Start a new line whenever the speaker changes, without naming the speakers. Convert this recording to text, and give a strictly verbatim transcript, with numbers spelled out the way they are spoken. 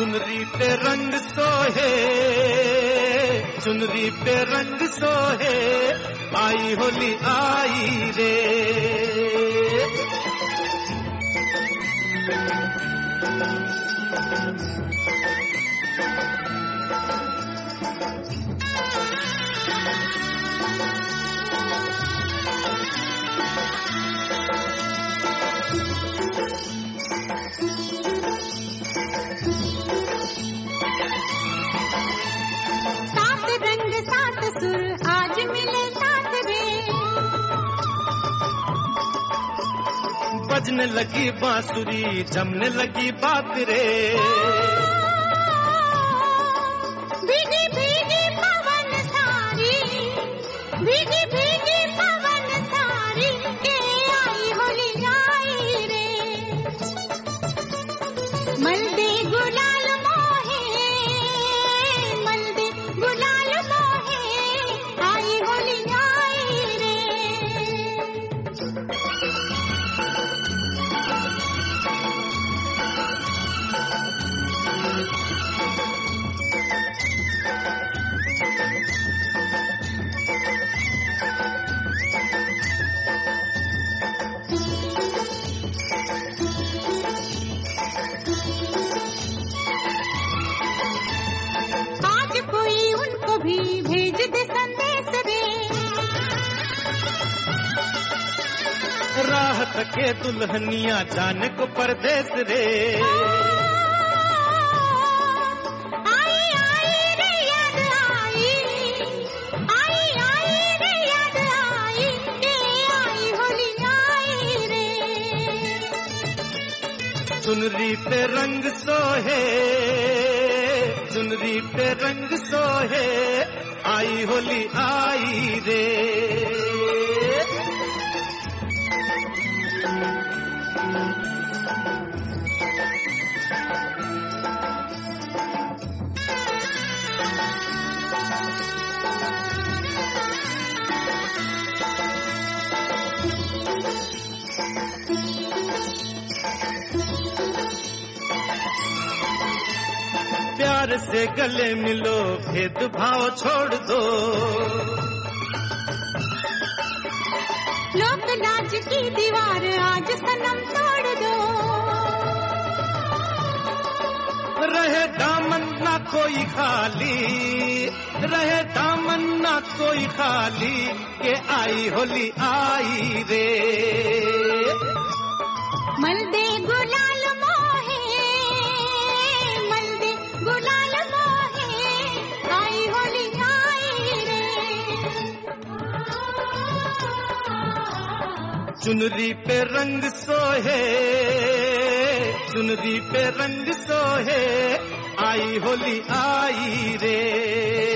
चुनरी पे रंग सोहे, चुनरी पे रंग सोहे, आई होली आई रे। बजने लगी बांसुरी, जमने लगी बात रे।
भीगी भीगी पवन सारी, भीगी भीगी पवन सारी, के आई होली आई रे। मल्दे गुलाल मोहे, मल्दे गुलाल मोहे, आई होली आई रे। भी भेज दे संदेश रे,
राह तके दुल्हनिया जाने को परदेस रे।
आई आई रे याद आई, आई आई रे याद आई, के आई होली आई रे।
चुनरी पे रंग सोहे, चुनरी पे रंग सोहे, आई होली आई रे। प्यार से गले मिलो, भेदभाव छोड़ दो,
लोक लाज की दीवार आज सनम तोड़ दो।
रहे दामन ना कोई खाली, रहे दामन ना कोई खाली, के आई होली आई रे।
मल्दे गुलाल मोहे, मल्दे गुलाल मोहे, आई होली आई रे।
चुनरी पे रंग सोहे, चुनरी पे रंग सोहे, आई होली आई रे।